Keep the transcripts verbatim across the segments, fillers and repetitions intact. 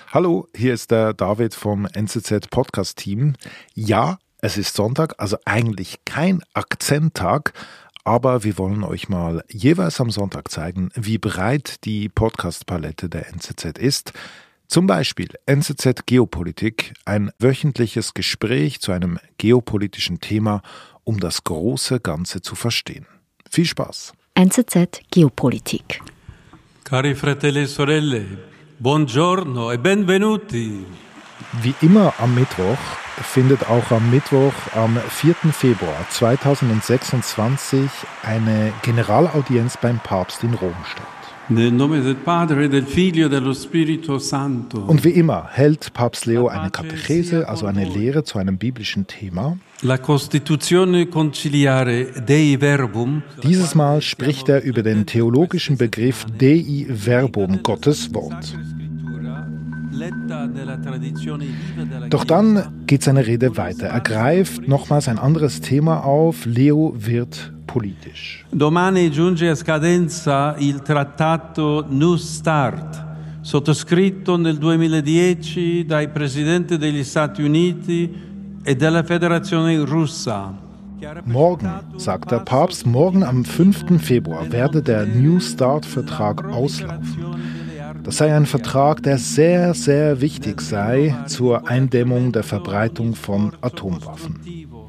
Hallo, hier ist der David vom N Z Z Podcast Team. Ja, es ist Sonntag, also eigentlich kein Akzenttag, aber wir wollen euch mal jeweils am Sonntag zeigen, wie breit die Podcast-Palette der N Z Z ist. Zum Beispiel N Z Z Geopolitik, ein wöchentliches Gespräch zu einem geopolitischen Thema, um das große Ganze zu verstehen. Viel Spaß! N Z Z Geopolitik. Cari fratelli e sorelle, buongiorno e benvenuti. Wie immer am Mittwoch findet auch am Mittwoch am vierten Februar zweitausendsechsundzwanzig eine Generalaudienz beim Papst in Rom statt. Nel nome del Padre, del Figlio e dello Spirito Santo. Und wie immer hält Papst Leo eine Katechese, also eine Lehre zu einem biblischen Thema. La Costituzione conciliare Dei Verbum. Dieses Mal spricht er über den theologischen Begriff Dei Verbum, Gottes Wort. Doch dann geht seine Rede weiter. Er greift nochmals ein anderes Thema auf. Leo wird politisch. Domani giunge a scadenza il trattato New Start, sottoscritto nel duemiladieci dai Presidenti degli Stati Uniti e della Federazione Russa. Morgen, sagt der Papst, morgen am fünften Februar werde der New Start-Vertrag auslaufen. Das sei ein Vertrag, der sehr, sehr wichtig sei zur Eindämmung der Verbreitung von Atomwaffen.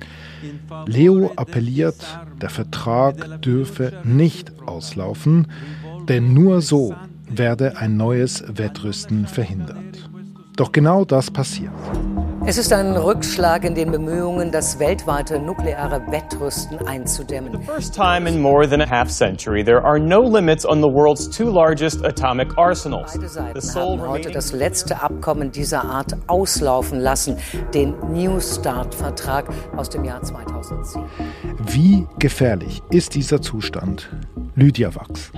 Leo appelliert, der Vertrag dürfe nicht auslaufen, denn nur so werde ein neues Wettrüsten verhindert. Doch genau das passiert. Es ist ein Rückschlag in den Bemühungen, das weltweite nukleare Wettrüsten einzudämmen. For the first time in more than a half century, there are no limits on the world's two largest atomic arsenals. Beide Seiten haben heute das letzte Abkommen dieser Art auslaufen lassen, den New Start-Vertrag aus dem Jahr zweitausendzehn. Wie gefährlich ist dieser Zustand? Lydia Wachs.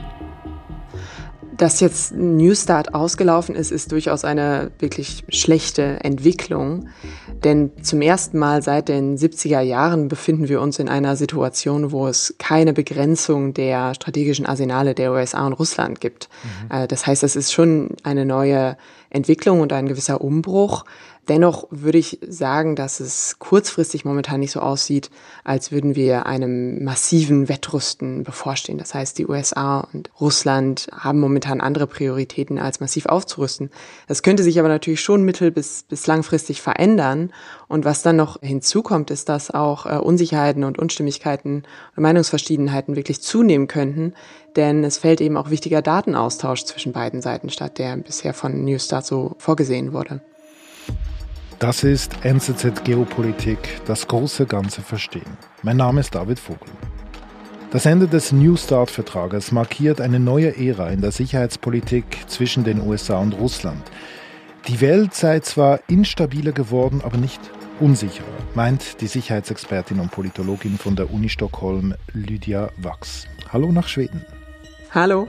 Dass jetzt New Start ausgelaufen ist, ist durchaus eine wirklich schlechte Entwicklung. Denn zum ersten Mal seit den siebziger Jahren befinden wir uns in einer Situation, wo es keine Begrenzung der strategischen Arsenale der U S A und Russland gibt. Mhm. Das heißt, es ist schon eine neue Entwicklung und ein gewisser Umbruch. Dennoch würde ich sagen, dass es kurzfristig momentan nicht so aussieht, als würden wir einem massiven Wettrüsten bevorstehen. Das heißt, die U S A und Russland haben momentan andere Prioritäten, als massiv aufzurüsten. Das könnte sich aber natürlich schon mittel- bis, bis langfristig verändern. Und was dann noch hinzukommt, ist, dass auch äh, Unsicherheiten und Unstimmigkeiten und Meinungsverschiedenheiten wirklich zunehmen könnten. Denn es fällt eben auch wichtiger Datenaustausch zwischen beiden Seiten statt, der bisher von New Start so vorgesehen wurde. Das ist N Z Z Geopolitik, das große Ganze verstehen. Mein Name ist David Vogel. Das Ende des New Start-Vertrages markiert eine neue Ära in der Sicherheitspolitik zwischen den U S A und Russland. Die Welt sei zwar instabiler geworden, aber nicht unsicherer, meint die Sicherheitsexpertin und Politologin von der Uni Stockholm, Lydia Wachs. Hallo nach Schweden. Hallo.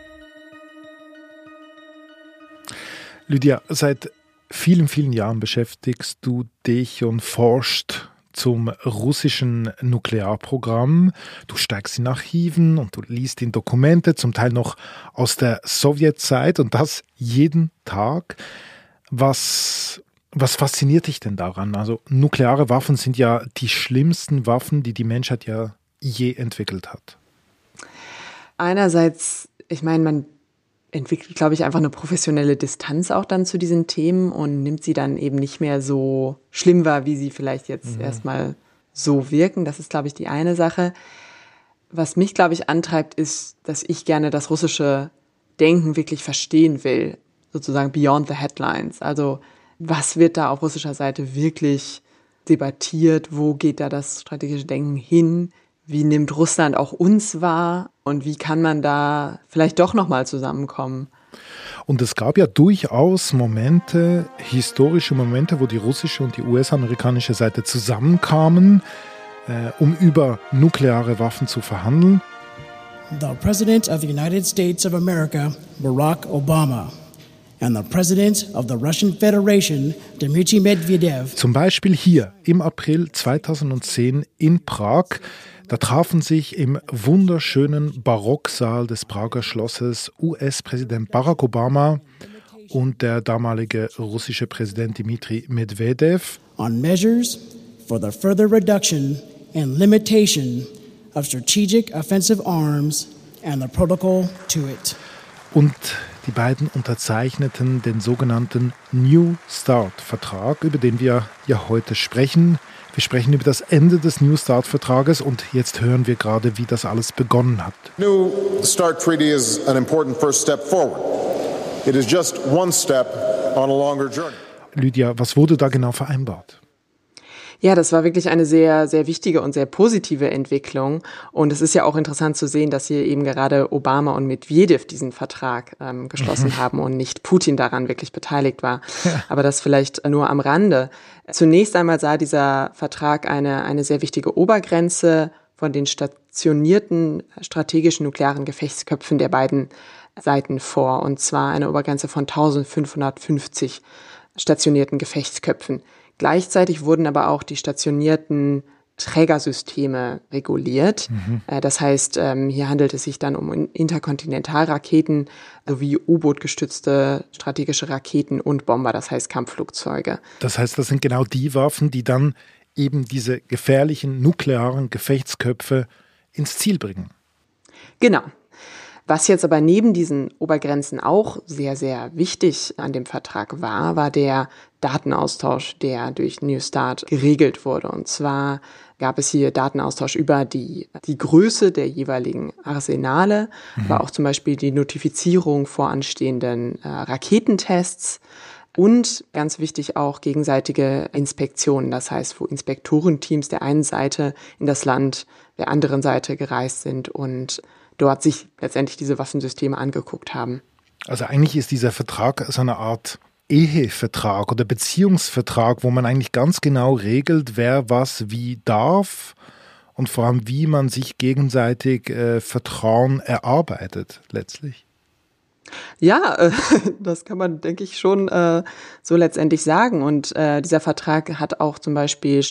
Lydia, seit vielen, vielen Jahren beschäftigst du dich und forschst zum russischen Nuklearprogramm. Du steigst in Archiven und du liest in Dokumente, zum Teil noch aus der Sowjetzeit und das jeden Tag. Was, was fasziniert dich denn daran? Also nukleare Waffen sind ja die schlimmsten Waffen, die die Menschheit ja je entwickelt hat. Einerseits, ich meine, man entwickelt, glaube ich, einfach eine professionelle Distanz auch dann zu diesen Themen und nimmt sie dann eben nicht mehr so schlimm wahr, wie sie vielleicht jetzt mhm. erstmal so wirken. Das ist, glaube ich, die eine Sache. Was mich, glaube ich, antreibt, ist, dass ich gerne das russische Denken wirklich verstehen will, sozusagen beyond the headlines. Also was wird da auf russischer Seite wirklich debattiert? Wo geht da das strategische Denken hin? Wie nimmt Russland auch uns wahr und wie kann man da vielleicht doch nochmal zusammenkommen? Und es gab ja durchaus Momente, historische Momente, wo die russische und die U S-amerikanische Seite zusammenkamen, äh, um über nukleare Waffen zu verhandeln. The President of the United States of America, Barack Obama, and the President of the Russian Federation, Dmitry Medvedev. Zum Beispiel hier im April zweitausendzehn in Prag. Da trafen sich im wunderschönen Barocksaal des Prager Schlosses U S-Präsident Barack Obama und der damalige russische Präsident Dmitri Medvedev on measures for the further reduction and limitation of strategic offensive arms and the protocol to it. Und die beiden unterzeichneten den sogenannten New Start-Vertrag, über den wir ja heute sprechen. Wir sprechen über das Ende des New Start-Vertrages und jetzt hören wir gerade, wie das alles begonnen hat. New Start Treaty is an important first step forward. It is just one step on a longer journey. Lydia, was wurde da genau vereinbart? Ja, das war wirklich eine sehr, sehr wichtige und sehr positive Entwicklung. Und es ist ja auch interessant zu sehen, dass hier eben gerade Obama und Medvedev diesen Vertrag ähm, geschlossen mhm. haben und nicht Putin daran wirklich beteiligt war. Ja. Aber das vielleicht nur am Rande. Zunächst einmal sah dieser Vertrag eine, eine sehr wichtige Obergrenze von den stationierten strategischen nuklearen Gefechtsköpfen der beiden Seiten vor. Und zwar eine Obergrenze von eintausendfünfhundertfünfzig stationierten Gefechtsköpfen. Gleichzeitig wurden aber auch die stationierten Trägersysteme reguliert. Mhm. Das heißt, hier handelt es sich dann um Interkontinentalraketen sowie U-Boot-gestützte strategische Raketen und Bomber, das heißt Kampfflugzeuge. Das heißt, das sind genau die Waffen, die dann eben diese gefährlichen nuklearen Gefechtsköpfe ins Ziel bringen. Genau. Was jetzt aber neben diesen Obergrenzen auch sehr, sehr wichtig an dem Vertrag war, war der Datenaustausch, der durch New Start geregelt wurde. Und zwar gab es hier Datenaustausch über die, die Größe der jeweiligen Arsenale, mhm. aber auch zum Beispiel die Notifizierung vor anstehenden äh, Raketentests und ganz wichtig auch gegenseitige Inspektionen. Das heißt, wo Inspektorenteams der einen Seite in das Land der anderen Seite gereist sind und dort sich letztendlich diese Waffensysteme angeguckt haben. Also eigentlich ist dieser Vertrag so eine Art Ehevertrag oder Beziehungsvertrag, wo man eigentlich ganz genau regelt, wer was wie darf und vor allem, wie man sich gegenseitig äh, Vertrauen erarbeitet letztlich. Ja, äh, das kann man, denke ich, schon äh, so letztendlich sagen. Und äh, dieser Vertrag hat auch zum Beispiel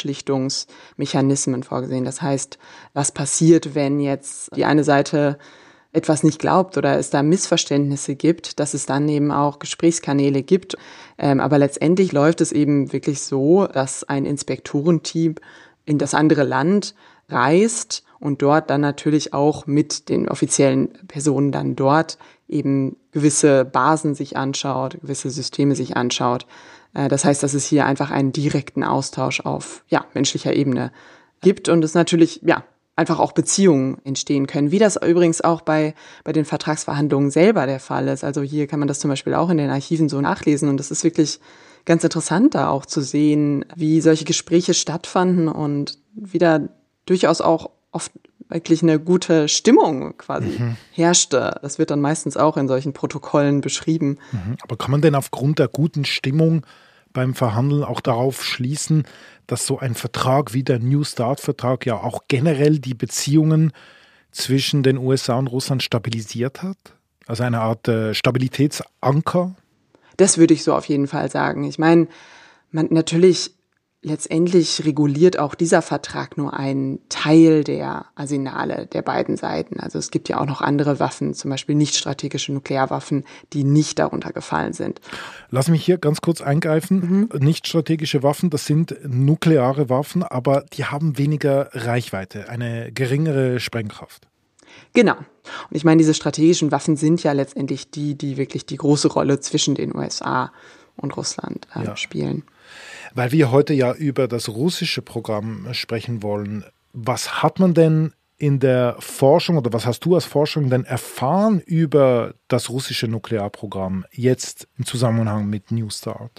Streitschlichtungsmechanismen vorgesehen. Das heißt, was passiert, wenn jetzt die eine Seite etwas nicht glaubt oder es da Missverständnisse gibt, dass es dann eben auch Gesprächskanäle gibt. Ähm, aber letztendlich läuft es eben wirklich so, dass ein Inspektorenteam in das andere Land reist und dort dann natürlich auch mit den offiziellen Personen dann dort eben gewisse Basen sich anschaut, gewisse Systeme sich anschaut. Das heißt, dass es hier einfach einen direkten Austausch auf ja, menschlicher Ebene gibt und es natürlich ja einfach auch Beziehungen entstehen können, wie das übrigens auch bei bei den Vertragsverhandlungen selber der Fall ist. Also hier kann man das zum Beispiel auch in den Archiven so nachlesen und es ist wirklich ganz interessant, da auch zu sehen, wie solche Gespräche stattfanden und wie da durchaus auch oft wirklich eine gute Stimmung quasi mhm. herrschte. Das wird dann meistens auch in solchen Protokollen beschrieben. Mhm. Aber kann man denn aufgrund der guten Stimmung beim Verhandeln auch darauf schließen, dass so ein Vertrag wie der New Start-Vertrag ja auch generell die Beziehungen zwischen den U S A und Russland stabilisiert hat? Also eine Art äh, Stabilitätsanker? Das würde ich so auf jeden Fall sagen. Ich meine, man natürlich letztendlich reguliert auch dieser Vertrag nur einen Teil der Arsenale der beiden Seiten. Also es gibt ja auch noch andere Waffen, zum Beispiel nicht strategische Nuklearwaffen, die nicht darunter gefallen sind. Lass mich hier ganz kurz eingreifen. Mhm. Nicht strategische Waffen, das sind nukleare Waffen, aber die haben weniger Reichweite, eine geringere Sprengkraft. Genau. Und ich meine, diese strategischen Waffen sind ja letztendlich die, die wirklich die große Rolle zwischen den U S A und Russland äh, ja. spielen. Weil wir heute ja über das russische Programm sprechen wollen. Was hat man denn in der Forschung oder was hast du als Forschung denn erfahren über das russische Nuklearprogramm jetzt im Zusammenhang mit New Start?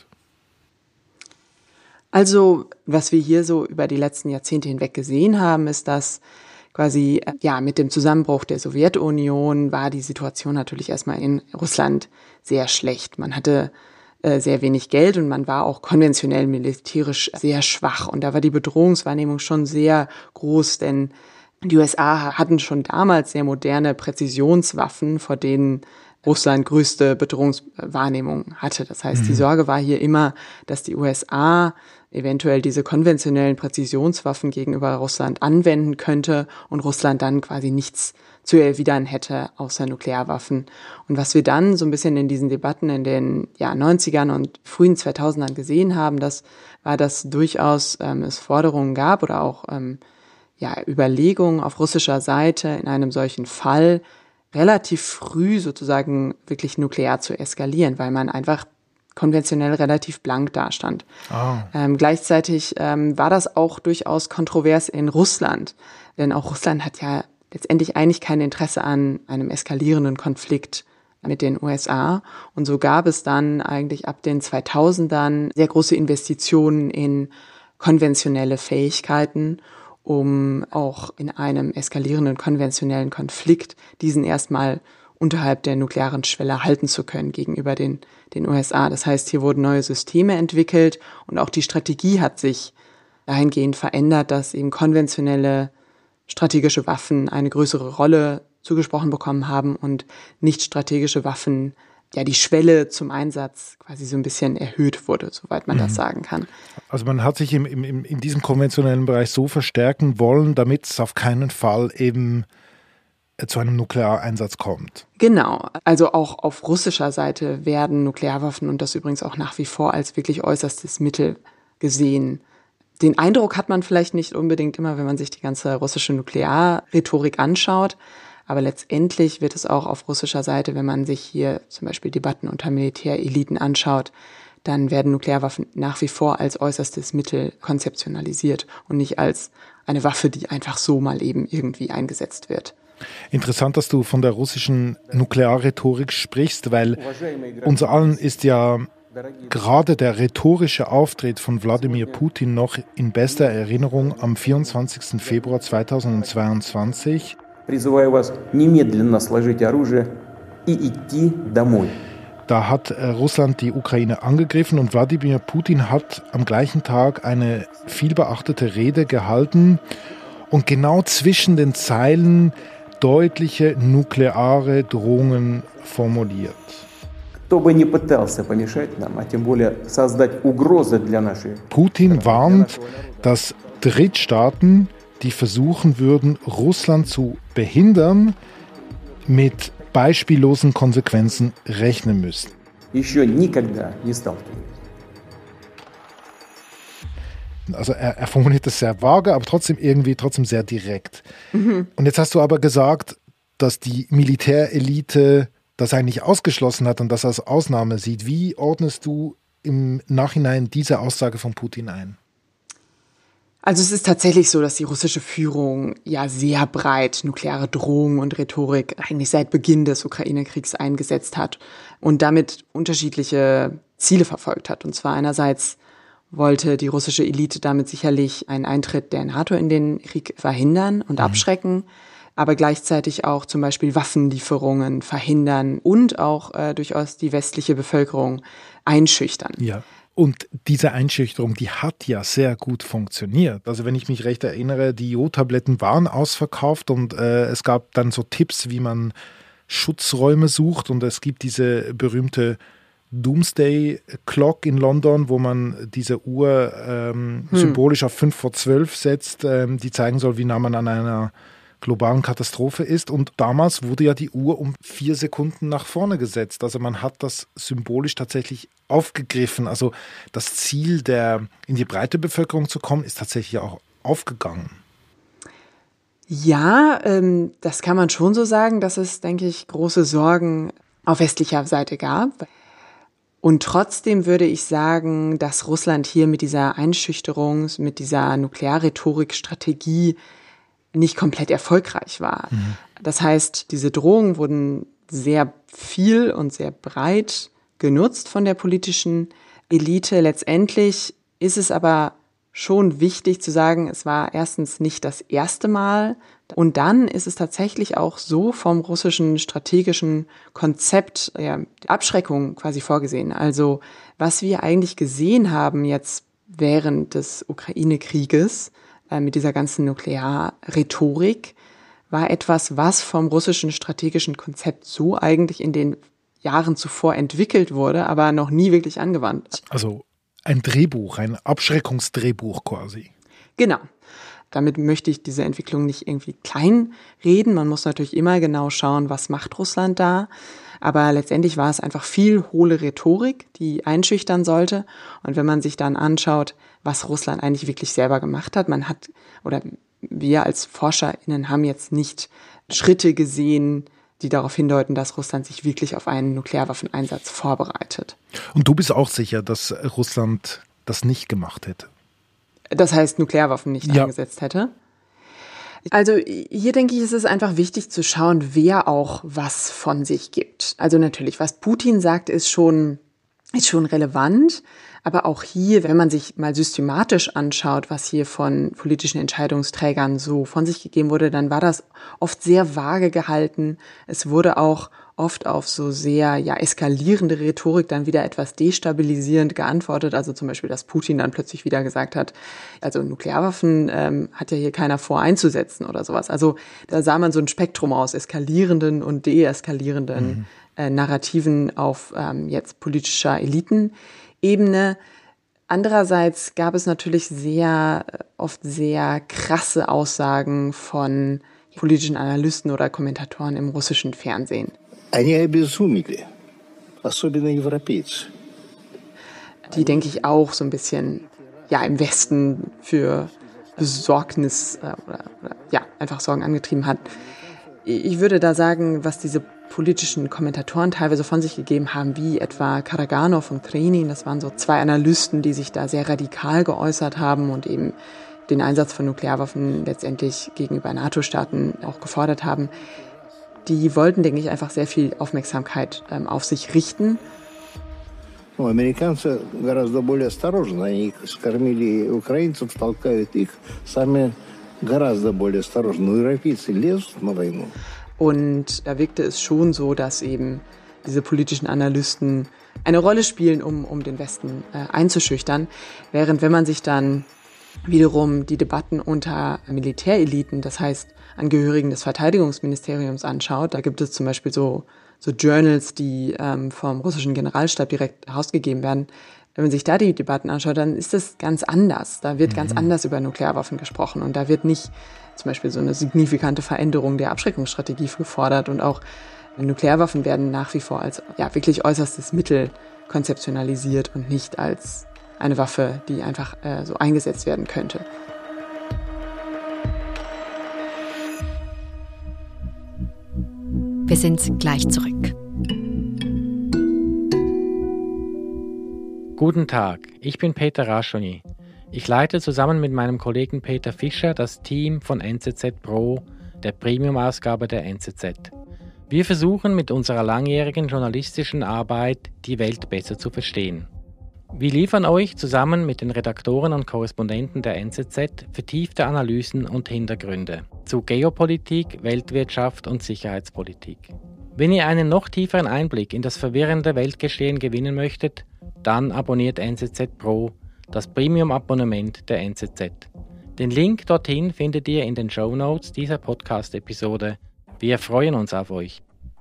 Also, was wir hier so über die letzten Jahrzehnte hinweg gesehen haben, ist, dass quasi ja mit dem Zusammenbruch der Sowjetunion war die Situation natürlich erstmal in Russland sehr schlecht. Man hatte sehr wenig Geld und man war auch konventionell militärisch sehr schwach. Und da war die Bedrohungswahrnehmung schon sehr groß, denn die U S A hatten schon damals sehr moderne Präzisionswaffen, vor denen Russland größte Bedrohungswahrnehmung hatte. Das heißt, mhm. die Sorge war hier immer, dass die U S A eventuell diese konventionellen Präzisionswaffen gegenüber Russland anwenden könnte und Russland dann quasi nichts zu erwidern hätte außer Nuklearwaffen. Und was wir dann so ein bisschen in diesen Debatten in den ja, neunzigern und frühen zweitausendern gesehen haben, das war, dass durchaus ähm, es Forderungen gab oder auch ähm, ja, Überlegungen auf russischer Seite in einem solchen Fall relativ früh sozusagen wirklich nuklear zu eskalieren, weil man einfach konventionell relativ blank dastand. Oh. Ähm, gleichzeitig ähm, war das auch durchaus kontrovers in Russland, denn auch Russland hat ja letztendlich eigentlich kein Interesse an einem eskalierenden Konflikt mit den U S A. Und so gab es dann eigentlich ab den zweitausendern sehr große Investitionen in konventionelle Fähigkeiten, um auch in einem eskalierenden konventionellen Konflikt diesen erstmal unterhalb der nuklearen Schwelle halten zu können gegenüber den, den U S A. Das heißt, hier wurden neue Systeme entwickelt und auch die Strategie hat sich dahingehend verändert, dass eben konventionelle strategische Waffen eine größere Rolle zugesprochen bekommen haben und nicht strategische Waffen, ja, die Schwelle zum Einsatz quasi so ein bisschen erhöht wurde, soweit man mhm. das sagen kann. Also man hat sich im, im, in diesem konventionellen Bereich so verstärken wollen, damit es auf keinen Fall eben zu einem Nukleareinsatz kommt. Genau, also auch auf russischer Seite werden Nuklearwaffen und das übrigens auch nach wie vor als wirklich äußerstes Mittel gesehen. Den Eindruck hat man vielleicht nicht unbedingt immer, wenn man sich die ganze russische Nuklearrhetorik anschaut, aber letztendlich wird es auch auf russischer Seite, wenn man sich hier zum Beispiel Debatten unter Militäreliten anschaut, dann werden Nuklearwaffen nach wie vor als äußerstes Mittel konzeptionalisiert und nicht als eine Waffe, die einfach so mal eben irgendwie eingesetzt wird. Interessant, dass du von der russischen Nuklearrhetorik sprichst, weil uns allen ist ja gerade der rhetorische Auftritt von Wladimir Putin noch in bester Erinnerung am vierundzwanzigsten Februar zweitausendzweiundzwanzig. Da hat Russland die Ukraine angegriffen und Wladimir Putin hat am gleichen Tag eine vielbeachtete Rede gehalten und genau zwischen den Zeilen deutliche nukleare Drohungen formuliert. Putin warnt, dass Drittstaaten, die versuchen würden, Russland zu behindern, mit beispiellosen Konsequenzen rechnen müssen. Also er, er formuliert das sehr vage, aber trotzdem irgendwie trotzdem sehr direkt. Mhm. Und jetzt hast du aber gesagt, dass die Militärelite das eigentlich ausgeschlossen hat und das als Ausnahme sieht. Wie ordnest du im Nachhinein diese Aussage von Putin ein? Also es ist tatsächlich so, dass die russische Führung ja sehr breit nukleare Drohungen und Rhetorik eigentlich seit Beginn des Ukraine-Kriegs eingesetzt hat und damit unterschiedliche Ziele verfolgt hat. Und zwar einerseits wollte die russische Elite damit sicherlich einen Eintritt der NATO in den Krieg verhindern und mhm. abschrecken, aber gleichzeitig auch zum Beispiel Waffenlieferungen verhindern und auch äh, durchaus die westliche Bevölkerung einschüchtern. Ja. Und diese Einschüchterung, die hat ja sehr gut funktioniert. Also wenn ich mich recht erinnere, die Jodtabletten waren ausverkauft und äh, es gab dann so Tipps, wie man Schutzräume sucht. Und es gibt diese berühmte Doomsday Clock in London, wo man diese Uhr ähm, hm. symbolisch auf fünf vor zwölf setzt, ähm, die zeigen soll, wie nah man an einer globalen Katastrophe ist. Und damals wurde ja die Uhr um vier Sekunden nach vorne gesetzt. Also man hat das symbolisch tatsächlich aufgegriffen. Also das Ziel, der in die breite Bevölkerung zu kommen, ist tatsächlich auch aufgegangen. Ja, ähm, das kann man schon so sagen, dass es, denke ich, große Sorgen auf westlicher Seite gab. Und trotzdem würde ich sagen, dass Russland hier mit dieser Einschüchterungs-, mit dieser Nuklearrhetorik-Strategie nicht komplett erfolgreich war. Mhm. Das heißt, diese Drohungen wurden sehr viel und sehr breit genutzt von der politischen Elite. Letztendlich ist es aber schon wichtig zu sagen, es war erstens nicht das erste Mal und dann ist es tatsächlich auch so vom russischen strategischen Konzept ja, Abschreckung quasi vorgesehen. Also was wir eigentlich gesehen haben jetzt während des Ukraine-Krieges, mit dieser ganzen Nuklearrhetorik, war etwas, was vom russischen strategischen Konzept so eigentlich in den Jahren zuvor entwickelt wurde, aber noch nie wirklich angewandt. Also ein Drehbuch, ein Abschreckungsdrehbuch quasi. Genau. Damit möchte ich diese Entwicklung nicht irgendwie klein reden. Man muss natürlich immer genau schauen, was macht Russland da. Aber letztendlich war es einfach viel hohle Rhetorik, die einschüchtern sollte. Und wenn man sich dann anschaut, was Russland eigentlich wirklich selber gemacht hat, man hat, oder wir als ForscherInnen haben jetzt nicht Schritte gesehen, die darauf hindeuten, dass Russland sich wirklich auf einen Nuklearwaffeneinsatz vorbereitet. Und du bist auch sicher, dass Russland das nicht gemacht hätte? Das heißt, Nuklearwaffen nicht ja. eingesetzt hätte? Also hier denke ich, ist es einfach wichtig zu schauen, wer auch was von sich gibt. Also natürlich, was Putin sagt, ist schon, ist schon relevant. Aber auch hier, wenn man sich mal systematisch anschaut, was hier von politischen Entscheidungsträgern so von sich gegeben wurde, dann war das oft sehr vage gehalten. Es wurde auch oft auf so sehr ja eskalierende Rhetorik dann wieder etwas destabilisierend geantwortet. Also zum Beispiel, dass Putin dann plötzlich wieder gesagt hat, also Nuklearwaffen ähm, hat ja hier keiner vor einzusetzen oder sowas. Also da sah man so ein Spektrum aus eskalierenden und deeskalierenden mhm. äh, Narrativen auf ähm, jetzt politischer Elitenebene. Andererseits gab es natürlich sehr oft sehr krasse Aussagen von politischen Analysten oder Kommentatoren im russischen Fernsehen. Die, denke ich, auch so ein bisschen ja im Westen für Besorgnis äh, oder, oder ja einfach Sorgen angetrieben hat. Ich würde da sagen, was diese politischen Kommentatoren teilweise von sich gegeben haben, wie etwa Karaganov und Trenin, das waren so zwei Analysten, die sich da sehr radikal geäußert haben und eben den Einsatz von Nuklearwaffen letztendlich gegenüber NATO-Staaten auch gefordert haben. Die wollten, denke ich, einfach sehr viel Aufmerksamkeit ähm, auf sich richten. Американцы гораздо более осторожны. Они скормили украинцев, толкают их сами гораздо более осторожно. Но европейцы лезут на войну. Und da wirkte es schon so, dass eben diese politischen Analysten eine Rolle spielen, um, um den Westen äh, einzuschüchtern. Während wenn man sich dann wiederum die Debatten unter Militäreliten, das heißt Angehörigen des Verteidigungsministeriums anschaut, da gibt es zum Beispiel so, so Journals, die ähm, vom russischen Generalstab direkt herausgegeben werden. Wenn man sich da die Debatten anschaut, dann ist das ganz anders. Da wird mhm. ganz anders über Nuklearwaffen gesprochen und da wird nicht zum Beispiel so eine signifikante Veränderung der Abschreckungsstrategie gefordert und auch Nuklearwaffen werden nach wie vor als ja wirklich äußerstes Mittel konzeptionalisiert und nicht als eine Waffe, die einfach äh, so eingesetzt werden könnte. Wir sind gleich zurück. Guten Tag, ich bin Peter Raschoni. Ich leite zusammen mit meinem Kollegen Peter Fischer das Team von N Z Z Pro, der Premium-Ausgabe der N Z Z. Wir versuchen mit unserer langjährigen journalistischen Arbeit, die Welt besser zu verstehen. Wir liefern euch zusammen mit den Redaktoren und Korrespondenten der N Z Z vertiefte Analysen und Hintergründe zu Geopolitik, Weltwirtschaft und Sicherheitspolitik. Wenn ihr einen noch tieferen Einblick in das verwirrende Weltgeschehen gewinnen möchtet, dann abonniert N Z Z Pro, das Premium-Abonnement der N Z Z. Den Link dorthin findet ihr in den Shownotes dieser Podcast-Episode. Wir freuen uns auf euch.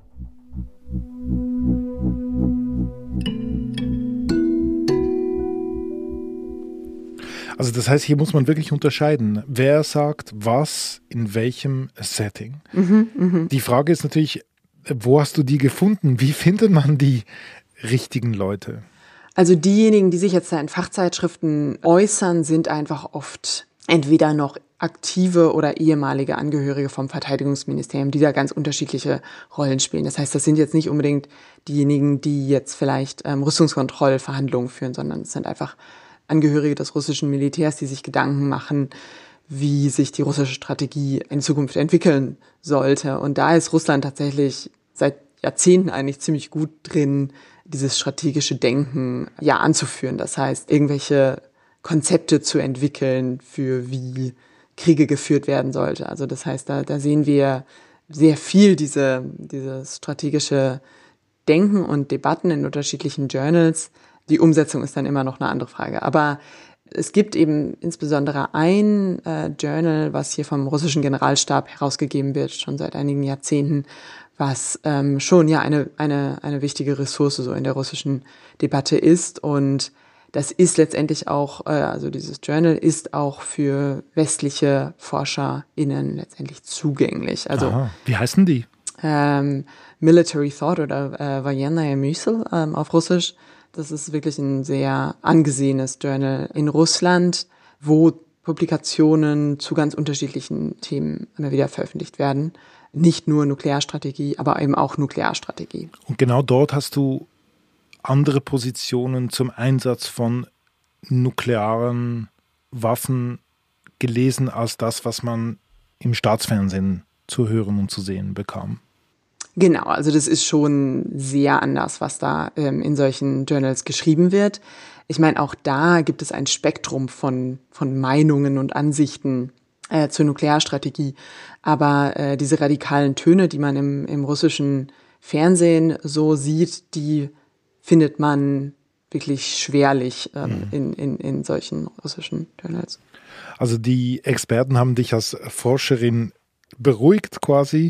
Also das heißt, hier muss man wirklich unterscheiden, wer sagt was in welchem Setting. Mhm, mh. Die Frage ist natürlich, wo hast du die gefunden? Wie findet man die richtigen Leute? Also diejenigen, die sich jetzt da in Fachzeitschriften äußern, sind einfach oft entweder noch aktive oder ehemalige Angehörige vom Verteidigungsministerium, die da ganz unterschiedliche Rollen spielen. Das heißt, das sind jetzt nicht unbedingt diejenigen, die jetzt vielleicht ähm, Rüstungskontrollverhandlungen führen, sondern es sind einfach Angehörige des russischen Militärs, die sich Gedanken machen, wie sich die russische Strategie in Zukunft entwickeln sollte. Und da ist Russland tatsächlich seit Jahrzehnten eigentlich ziemlich gut drin, dieses strategische Denken ja anzuführen. Das heißt, irgendwelche Konzepte zu entwickeln, für wie Kriege geführt werden sollte. Also das heißt, da, da sehen wir sehr viel diese, dieses strategische Denken und Debatten in unterschiedlichen Journals. Die Umsetzung ist dann immer noch eine andere Frage. Aber Es gibt eben insbesondere ein äh, Journal, was hier vom russischen Generalstab herausgegeben wird, schon seit einigen Jahrzehnten, was ähm, schon ja eine, eine, eine wichtige Ressource so in der russischen Debatte ist. Und das ist letztendlich auch, äh, also dieses Journal ist auch für westliche ForscherInnen letztendlich zugänglich. Also, Aha. Wie heißen die? Ähm, Military Thought oder äh, Военная мысль ähm, auf Russisch. Das ist wirklich ein sehr angesehenes Journal in Russland, wo Publikationen zu ganz unterschiedlichen Themen immer wieder veröffentlicht werden. Nicht nur Nuklearstrategie, aber eben auch Nuklearstrategie. Und genau dort hast du andere Positionen zum Einsatz von nuklearen Waffen gelesen als das, was man im Staatsfernsehen zu hören und zu sehen bekam. Genau, also das ist schon sehr anders, was da ähm, in solchen Journals geschrieben wird. Ich meine, auch da gibt es ein Spektrum von von Meinungen und Ansichten äh, zur Nuklearstrategie. Aber äh, diese radikalen Töne, die man im, im russischen Fernsehen so sieht, die findet man wirklich schwerlich ähm, mhm. in, in, in solchen russischen Journals. Also die Experten haben dich als Forscherin beruhigt quasi,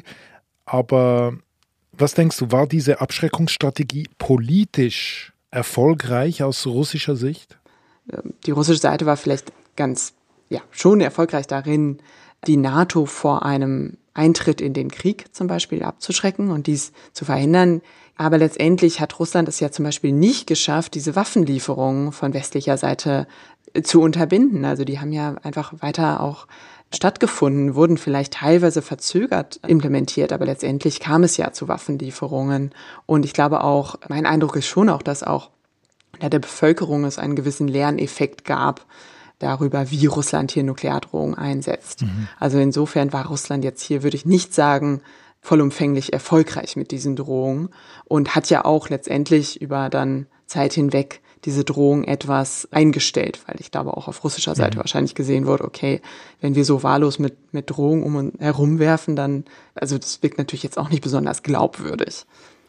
aber was denkst du, war diese Abschreckungsstrategie politisch erfolgreich aus russischer Sicht? Die russische Seite war vielleicht ganz, ja, schon erfolgreich darin, die NATO vor einem Eintritt in den Krieg zum Beispiel abzuschrecken und dies zu verhindern. Aber letztendlich hat Russland es ja zum Beispiel nicht geschafft, diese Waffenlieferungen von westlicher Seite zu unterbinden. Also die haben ja einfach weiter auch stattgefunden, wurden vielleicht teilweise verzögert implementiert, aber letztendlich kam es ja zu Waffenlieferungen. Und ich glaube auch, mein Eindruck ist schon auch, dass auch in der Bevölkerung es einen gewissen Lerneffekt gab darüber, wie Russland hier Nukleardrohungen einsetzt. Mhm. Also insofern war Russland jetzt hier, würde ich nicht sagen, vollumfänglich erfolgreich mit diesen Drohungen und hat ja auch letztendlich über dann Zeit hinweg diese Drohung etwas eingestellt, weil ich glaube auch auf russischer Seite mhm. wahrscheinlich gesehen wurde, okay, wenn wir so wahllos mit, mit Drohungen um uns herumwerfen, dann, also das wirkt natürlich jetzt auch nicht besonders glaubwürdig.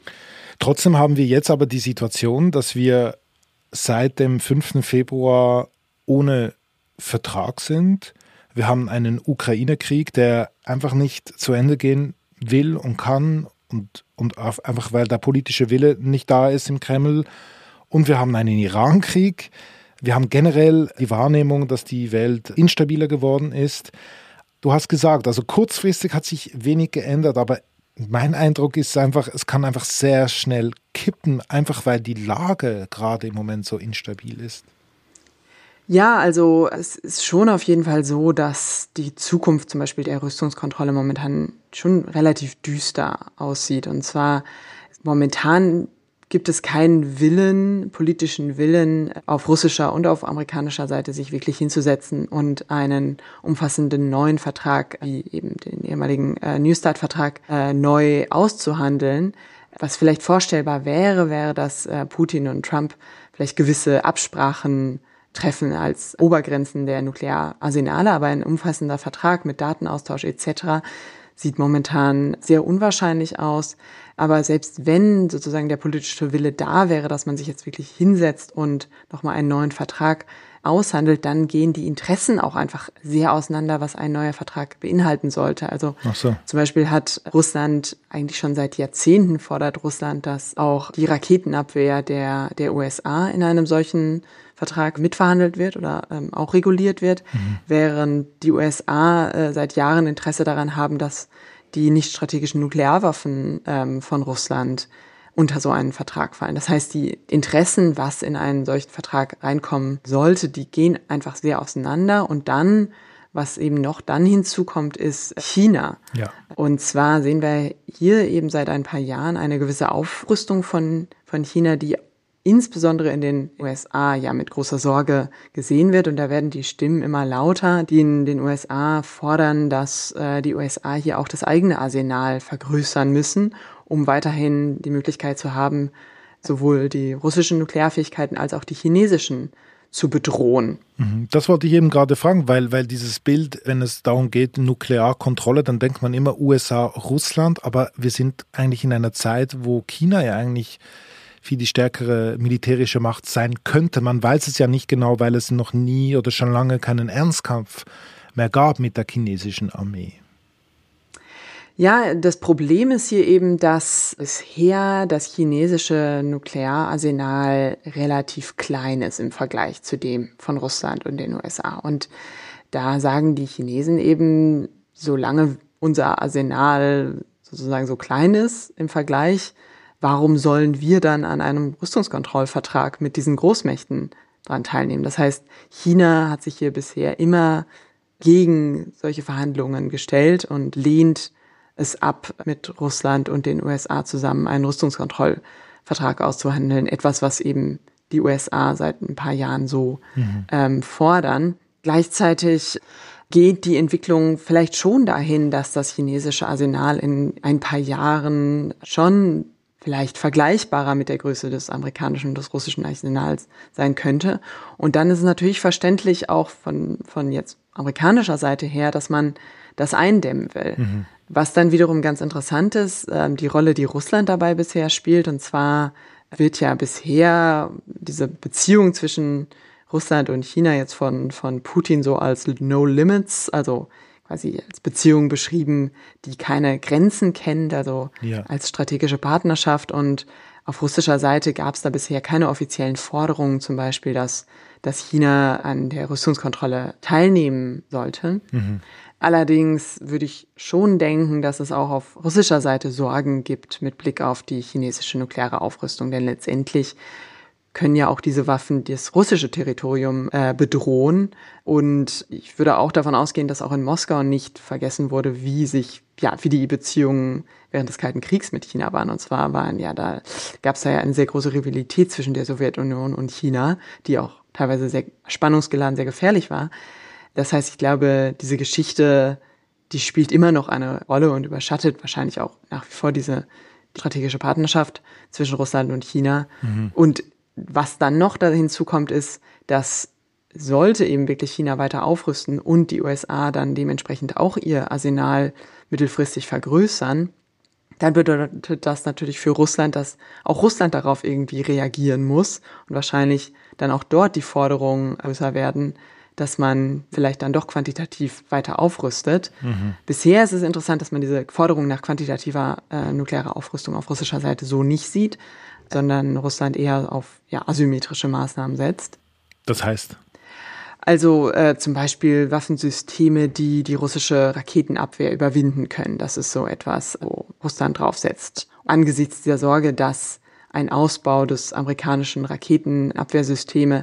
Trotzdem haben wir jetzt aber die Situation, dass wir seit dem fünften Februar ohne Vertrag sind. Wir haben einen Ukraine-Krieg, der einfach nicht zu Ende gehen will und kann und, und einfach weil der politische Wille nicht da ist im Kreml. Und wir haben einen Iran-Krieg. Wir haben generell die Wahrnehmung, dass die Welt instabiler geworden ist. Du hast gesagt, also kurzfristig hat sich wenig geändert, aber mein Eindruck ist einfach, es kann einfach sehr schnell kippen, einfach weil die Lage gerade im Moment so instabil ist. Ja, also es ist schon auf jeden Fall so, dass die Zukunft zum Beispiel der Rüstungskontrolle momentan schon relativ düster aussieht. Und zwar momentan gibt es keinen Willen, politischen Willen auf russischer und auf amerikanischer Seite, sich wirklich hinzusetzen und einen umfassenden neuen Vertrag, wie eben den ehemaligen äh, New Start-Vertrag, äh, neu auszuhandeln. Was vielleicht vorstellbar wäre, wäre, dass äh, Putin und Trump vielleicht gewisse Absprachen treffen als Obergrenzen der Nukleararsenale, aber ein umfassender Vertrag mit Datenaustausch et cetera sieht momentan sehr unwahrscheinlich aus. Aber selbst wenn sozusagen der politische Wille da wäre, dass man sich jetzt wirklich hinsetzt und nochmal einen neuen Vertrag aushandelt, dann gehen die Interessen auch einfach sehr auseinander, was ein neuer Vertrag beinhalten sollte. Also Ach so. Zum Beispiel hat Russland eigentlich schon seit Jahrzehnten fordert Russland, dass auch die Raketenabwehr der, der U S A in einem solchen Vertrag mitverhandelt wird oder ähm, auch reguliert wird, mhm. während die U S A äh, seit Jahren Interesse daran haben, dass die nicht strategischen Nuklearwaffen ähm, von Russland unter so einen Vertrag fallen. Das heißt, die Interessen, was in einen solchen Vertrag reinkommen sollte, die gehen einfach sehr auseinander. Und dann, was eben noch dann hinzukommt, ist China. Ja. Und zwar sehen wir hier eben seit ein paar Jahren eine gewisse Aufrüstung von, von China, die insbesondere in den U S A ja mit großer Sorge gesehen wird. Und da werden die Stimmen immer lauter, die in den U S A fordern, dass äh, die U S A hier auch das eigene Arsenal vergrößern müssen, um weiterhin die Möglichkeit zu haben, sowohl die russischen Nuklearfähigkeiten als auch die chinesischen zu bedrohen. Das wollte ich eben gerade fragen, weil, weil dieses Bild, wenn es darum geht, Nuklearkontrolle, dann denkt man immer U S A, Russland, aber wir sind eigentlich in einer Zeit, wo China ja eigentlich viel die stärkere militärische Macht sein könnte. Man weiß es ja nicht genau, weil es noch nie oder schon lange keinen Ernstkampf mehr gab mit der chinesischen Armee. Ja, das Problem ist hier eben, dass bisher das chinesische Nukleararsenal relativ klein ist im Vergleich zu dem von Russland und den U S A. Und da sagen die Chinesen eben, solange unser Arsenal sozusagen so klein ist im Vergleich, warum sollen wir dann an einem Rüstungskontrollvertrag mit diesen Großmächten dran teilnehmen? Das heißt, China hat sich hier bisher immer gegen solche Verhandlungen gestellt und lehnt es ab, mit Russland und den U S A zusammen einen Rüstungskontrollvertrag auszuhandeln. Etwas, was eben die U S A seit ein paar Jahren so mhm. ähm, fordern. Gleichzeitig geht die Entwicklung vielleicht schon dahin, dass das chinesische Arsenal in ein paar Jahren schon vielleicht vergleichbarer mit der Größe des amerikanischen und des russischen Arsenals sein könnte. Und dann ist es natürlich verständlich auch von, von jetzt amerikanischer Seite her, dass man das eindämmen will. Mhm. Was dann wiederum ganz interessant ist, äh, die Rolle, die Russland dabei bisher spielt. Und zwar wird ja bisher diese Beziehung zwischen Russland und China jetzt von, von Putin so als No Limits, also quasi als Beziehung beschrieben, die keine Grenzen kennt, also ja. als strategische Partnerschaft. Und auf russischer Seite gab es da bisher keine offiziellen Forderungen, zum Beispiel, dass, dass China an der Rüstungskontrolle teilnehmen sollte. Mhm. Allerdings würde ich schon denken, dass es auch auf russischer Seite Sorgen gibt mit Blick auf die chinesische nukleare Aufrüstung. Denn letztendlich können ja auch diese Waffen das russische Territorium äh, bedrohen. Und ich würde auch davon ausgehen, dass auch in Moskau nicht vergessen wurde, wie sich, ja, wie die Beziehungen während des Kalten Kriegs mit China waren. Und zwar waren ja da, gab es da ja eine sehr große Rivalität zwischen der Sowjetunion und China, die auch teilweise sehr spannungsgeladen, sehr gefährlich war. Das heißt, ich glaube, diese Geschichte, die spielt immer noch eine Rolle und überschattet wahrscheinlich auch nach wie vor diese strategische Partnerschaft zwischen Russland und China. Mhm. Und was dann noch da hinzukommt, ist, dass sollte eben wirklich China weiter aufrüsten und die U S A dann dementsprechend auch ihr Arsenal mittelfristig vergrößern, dann bedeutet das natürlich für Russland, dass auch Russland darauf irgendwie reagieren muss und wahrscheinlich dann auch dort die Forderungen größer werden, dass man vielleicht dann doch quantitativ weiter aufrüstet. Mhm. Bisher ist es interessant, dass man diese Forderung nach quantitativer äh, nuklearer Aufrüstung auf russischer Seite so nicht sieht, sondern Russland eher auf ja, asymmetrische Maßnahmen setzt. Das heißt? Also äh, zum Beispiel Waffensysteme, die die russische Raketenabwehr überwinden können. Das ist so etwas, wo Russland draufsetzt. Angesichts der Sorge, dass ein Ausbau des amerikanischen Raketenabwehrsysteme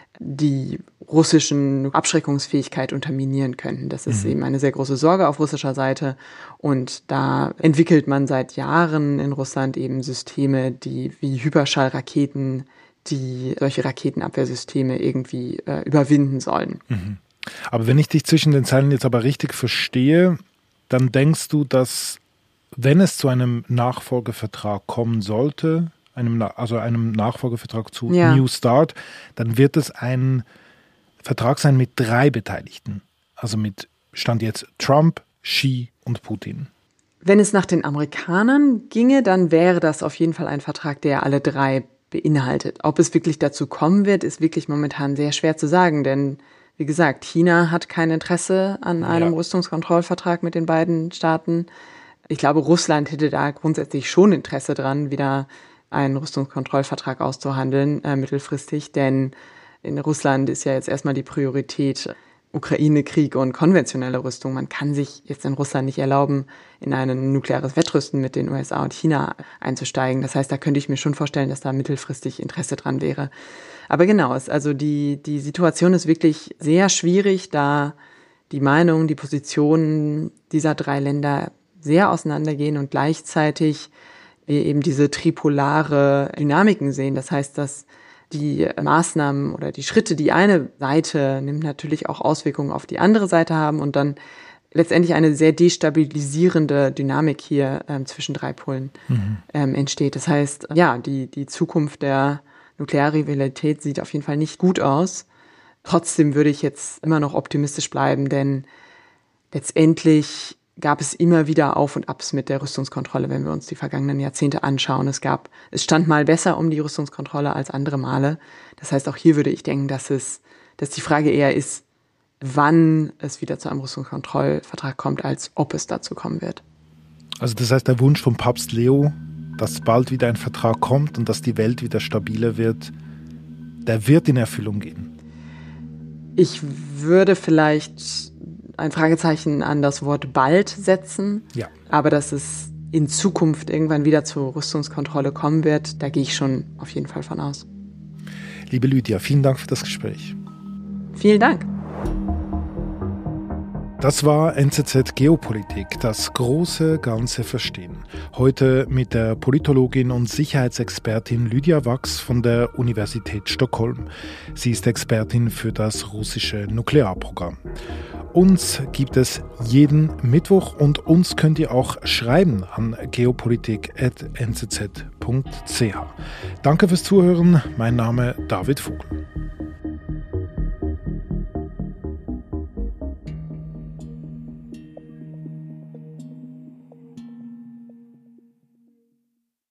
die russischen Abschreckungsfähigkeit unterminieren könnten. Das ist mhm. eben eine sehr große Sorge auf russischer Seite. Und da entwickelt man seit Jahren in Russland eben Systeme, die wie Hyperschallraketen, die solche Raketenabwehrsysteme irgendwie äh, überwinden sollen. Mhm. Aber wenn ich dich zwischen den Zeilen jetzt aber richtig verstehe, dann denkst du, dass wenn es zu einem Nachfolgevertrag kommen sollte, einem, also einem Nachfolgevertrag zu ja. New Start, dann wird es ein Vertrag sein mit drei Beteiligten. Also mit Stand jetzt Trump, Xi und Putin. Wenn es nach den Amerikanern ginge, dann wäre das auf jeden Fall ein Vertrag, der alle drei beinhaltet. Ob es wirklich dazu kommen wird, ist wirklich momentan sehr schwer zu sagen, denn wie gesagt, China hat kein Interesse an einem ja. Rüstungskontrollvertrag mit den beiden Staaten. Ich glaube, Russland hätte da grundsätzlich schon Interesse dran, wieder einen Rüstungskontrollvertrag auszuhandeln, äh, mittelfristig, denn in Russland ist ja jetzt erstmal die Priorität Ukraine-Krieg und konventionelle Rüstung. Man kann sich jetzt in Russland nicht erlauben, in ein nukleares Wettrüsten mit den U S A und China einzusteigen. Das heißt, da könnte ich mir schon vorstellen, dass da mittelfristig Interesse dran wäre. Aber genau, es, also die, die Situation ist wirklich sehr schwierig, da die Meinungen, die Positionen dieser drei Länder sehr auseinandergehen und gleichzeitig wir eben diese tripolare Dynamiken sehen. Das heißt, dass die Maßnahmen oder die Schritte, die eine Seite nimmt, natürlich auch Auswirkungen auf die andere Seite haben und dann letztendlich eine sehr destabilisierende Dynamik hier ähm, zwischen drei Polen mhm. ähm, entsteht. Das heißt, ja, die, die Zukunft der Nuklearrivalität sieht auf jeden Fall nicht gut aus. Trotzdem würde ich jetzt immer noch optimistisch bleiben, denn letztendlich gab es immer wieder Auf und Abs mit der Rüstungskontrolle, wenn wir uns die vergangenen Jahrzehnte anschauen. Es gab, es stand mal besser um die Rüstungskontrolle als andere Male. Das heißt, auch hier würde ich denken, dass es, dass die Frage eher ist, wann es wieder zu einem Rüstungskontrollvertrag kommt, als ob es dazu kommen wird. Also das heißt, der Wunsch von Papst Leo, dass bald wieder ein Vertrag kommt und dass die Welt wieder stabiler wird, der wird in Erfüllung gehen. Ich würde vielleicht ein Fragezeichen an das Wort bald setzen, ja. aber dass es in Zukunft irgendwann wieder zur Rüstungskontrolle kommen wird, da gehe ich schon auf jeden Fall von aus. Liebe Lydia, vielen Dank für das Gespräch. Vielen Dank. Das war N Z Z Geopolitik, das große Ganze verstehen. Heute mit der Politologin und Sicherheitsexpertin Lydia Wachs von der Universität Stockholm. Sie ist Expertin für das russische Nuklearprogramm. Uns gibt es jeden Mittwoch und uns könnt ihr auch schreiben an geopolitik at n z z punkt c h. Danke fürs Zuhören, mein Name David Vogel.